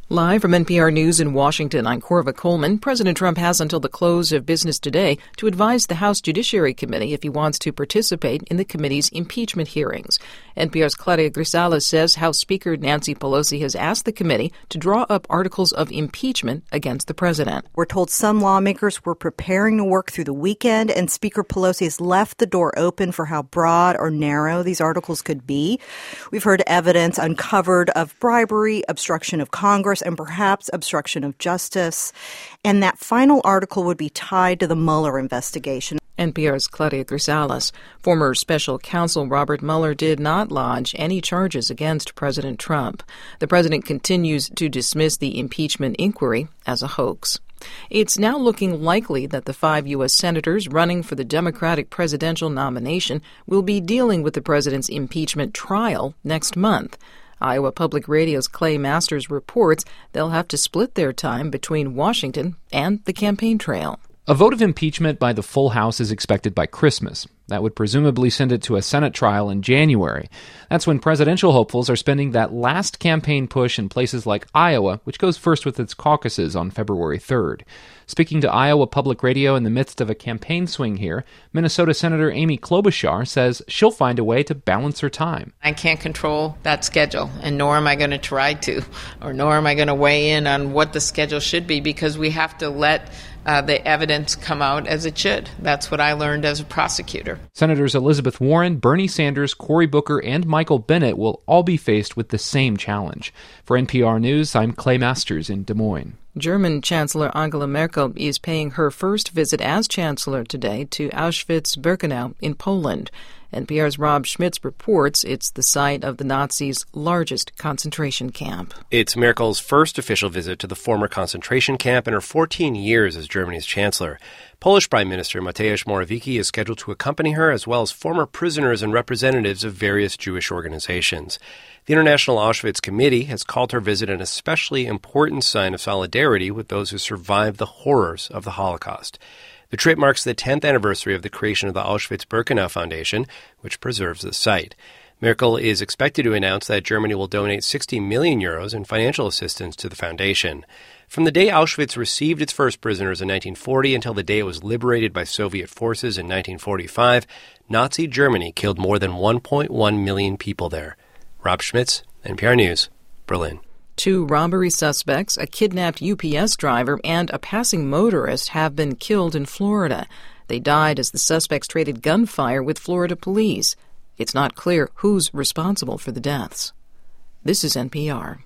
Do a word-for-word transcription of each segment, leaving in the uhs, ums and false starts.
Live from N P R News in Washington, I'm Corva Coleman. President Trump has until the close of business today to advise the House Judiciary Committee if he wants to participate in the committee's impeachment hearings. N P R's Claudia Grisales says House Speaker Nancy Pelosi has asked the committee to draw up articles of impeachment against the president. We're told some lawmakers were preparing to work through the weekend, and Speaker Pelosi has left the door open for how broad or narrow these articles could be. We've heard evidence uncovered of bribery, obstruction of Congress, and perhaps obstruction of justice. And that final article would be tied to the Mueller investigation. N P R's Claudia Grisales. Former special counsel Robert Mueller did not lodge any charges against President Trump. The president continues to dismiss the impeachment inquiry as a hoax. It's now looking likely that the five U S senators running for the Democratic presidential nomination will be dealing with the president's impeachment trial next month. Iowa Public Radio's Clay Masters reports they'll have to split their time between Washington and the campaign trail. A vote of impeachment by the full House is expected by Christmas. That would presumably send it to a Senate trial in January. That's when presidential hopefuls are spending that last campaign push in places like Iowa, which goes first with its caucuses on February third. Speaking to Iowa Public Radio in the midst of a campaign swing here, Minnesota Senator Amy Klobuchar says she'll find a way to balance her time. I can't control that schedule, and nor am I going to try to, or nor am I going to weigh in on what the schedule should be, because we have to let Uh, the evidence come out as it should. That's what I learned as a prosecutor. Senators Elizabeth Warren, Bernie Sanders, Cory Booker, and Michael Bennet will all be faced with the same challenge. For N P R News, I'm Clay Masters in Des Moines. German Chancellor Angela Merkel is paying her first visit as chancellor today to Auschwitz-Birkenau in Poland. N P R's Rob Schmitz reports it's the site of the Nazis' largest concentration camp. It's Merkel's first official visit to the former concentration camp in her fourteen years as Germany's chancellor. Polish Prime Minister Mateusz Morawiecki is scheduled to accompany her, as well as former prisoners and representatives of various Jewish organizations. The International Auschwitz Committee has called her visit an especially important sign of solidarity with those who survived the horrors of the Holocaust. The trip marks the tenth anniversary of the creation of the Auschwitz-Birkenau Foundation, which preserves the site. Merkel is expected to announce that Germany will donate sixty million euros in financial assistance to the foundation. From the day Auschwitz received its first prisoners in nineteen forty until the day it was liberated by Soviet forces in nineteen forty-five, Nazi Germany killed more than one point one million people there. Rob Schmitz, N P R News, Berlin. Two robbery suspects, a kidnapped U P S driver, and a passing motorist have been killed in Florida. They died as the suspects traded gunfire with Florida police. It's not clear who's responsible for the deaths. This is N P R.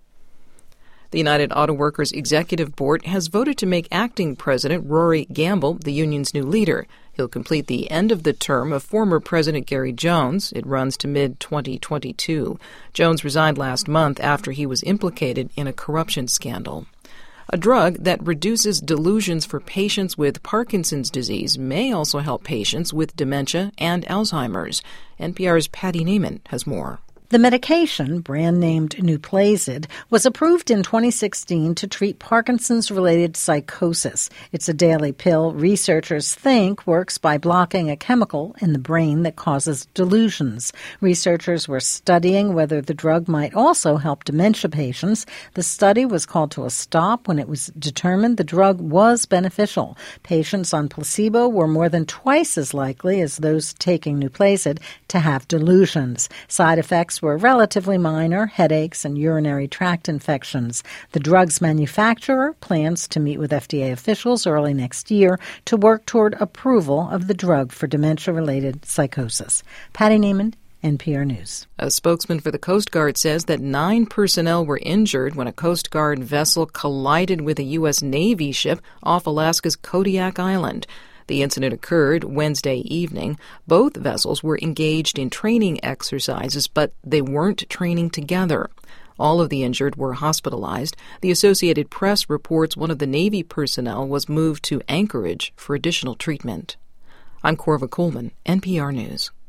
The United Auto Workers Executive Board has voted to make acting President Rory Gamble the union's new leader. He'll complete the end of the term of former President Gary Jones. It runs to mid twenty twenty-two. Jones resigned last month after he was implicated in a corruption scandal. A drug that reduces delusions for patients with Parkinson's disease may also help patients with dementia and Alzheimer's. N P R's Patty Neiman has more. The medication, brand-named Nuplazid, was approved in twenty sixteen to treat Parkinson's-related psychosis. It's a daily pill researchers think works by blocking a chemical in the brain that causes delusions. Researchers were studying whether the drug might also help dementia patients. The study was called to a stop when it was determined the drug was beneficial. Patients on placebo were more than twice as likely as those taking Nuplazid to have delusions. Side effects were relatively minor, headaches and urinary tract infections. The drug's manufacturer plans to meet with F D A officials early next year to work toward approval of the drug for dementia-related psychosis. Patty Neiman, N P R News. A spokesman for the Coast Guard says that nine personnel were injured when a Coast Guard vessel collided with a U S Navy ship off Alaska's Kodiak Island. The incident occurred Wednesday evening. Both vessels were engaged in training exercises, but they weren't training together. All of the injured were hospitalized. The Associated Press reports one of the Navy personnel was moved to Anchorage for additional treatment. I'm Corva Coleman, N P R News.